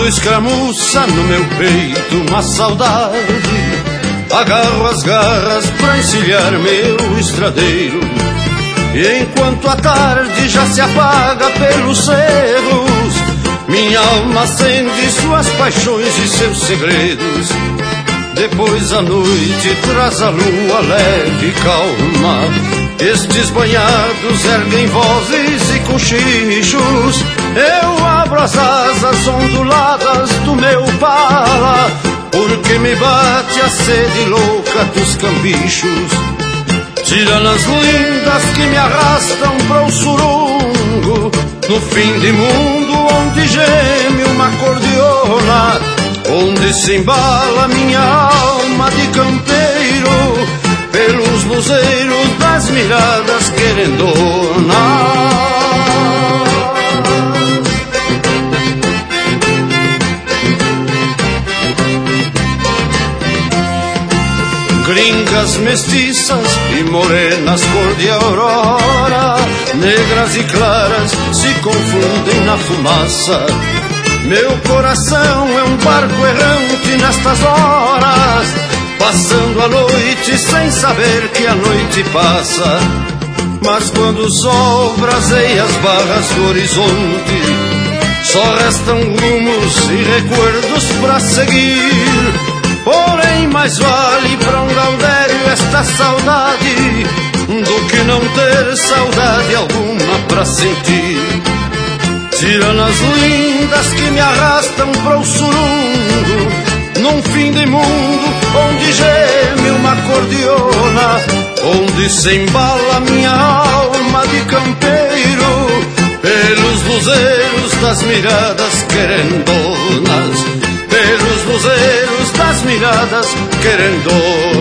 Quando escramuça no meu peito uma saudade, agarro as garras pra encilhar meu estradeiro. E enquanto a tarde já se apaga pelos cerros, minha alma acende suas paixões e seus segredos. Depois a noite traz a lua leve e calma. Estes banhados erguem vozes e cochichos. Eu abro as asas onduladas do meu pala, porque me bate a sede louca dos cambichos. Tiranas lindas que me arrastam para o surungo, no fim de mundo onde geme uma cordiona, onde se embala minha alma de campeiro, pelos luzeiros das miradas querendonas. Gringas mestiças e morenas cor de aurora, negras e claras se confundem na fumaça. Meu coração é um barco errante nestas horas, passando a noite sem saber que a noite passa. Mas quando o sol braseia as barras do horizonte, só restam rumos e recuerdos pra seguir. Porém mais vale pra um gaudério esta saudade do que não ter saudade alguma pra sentir. Tiranas lindas que me arrastam para o surungo, num fim de mundo onde geme uma cordiona, onde se embala minha alma de campeiro, pelos luzeiros das miradas querendonas, pelos luzeiros das miradas querendonas.